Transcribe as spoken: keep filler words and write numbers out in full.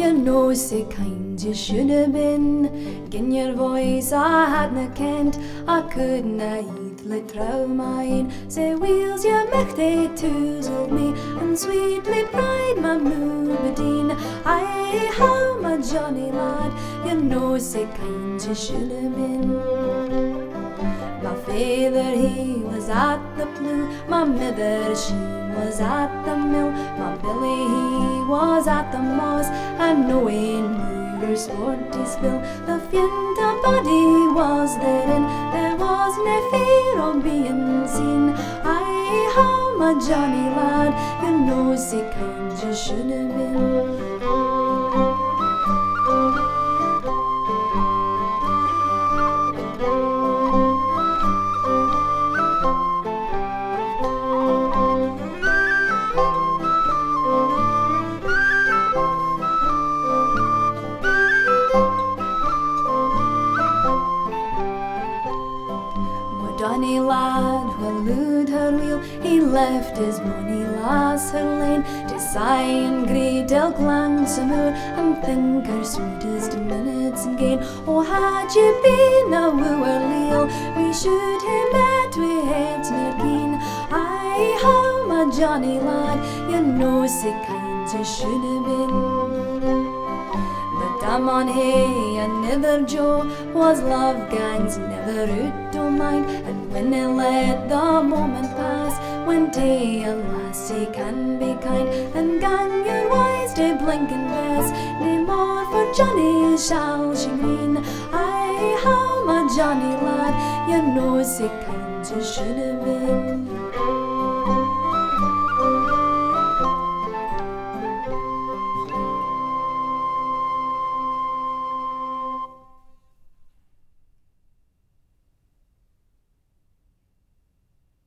You know say kind you should have been. Gin your voice I hadna kent, I couldna easily trow mine. Say wheels you michty toozled me, and sweetly pride my moobadeen. Aye, how my Johnny lad, you know say kind you should have been. My father he was at the plough, my mither she was at the mill, my Billy he was at the moss, and knowing moor sport his bill. The fienta body was therein, there was no fear of being seen. Aye, how my Johnny lad, you know say kind you should have been. Johnny lad, well lood her wheel, he left his bonny lass her lane, to sigh and grey till glangsome moor, and think her sweetest minutes and gain. Oh, had you been a wooer leal, we should have met wi' heads near keen. Aye, how my Johnny lad, you know say kind you should have been. Damn on hay and neither Joe was love gangs never out o' mind, and when they let the moment pass, when tay a lassie can be kind, and gang your wise to blinking best, nae more for Johnny shall she green. Aye, how my Johnny lad, you know say kind you should have been.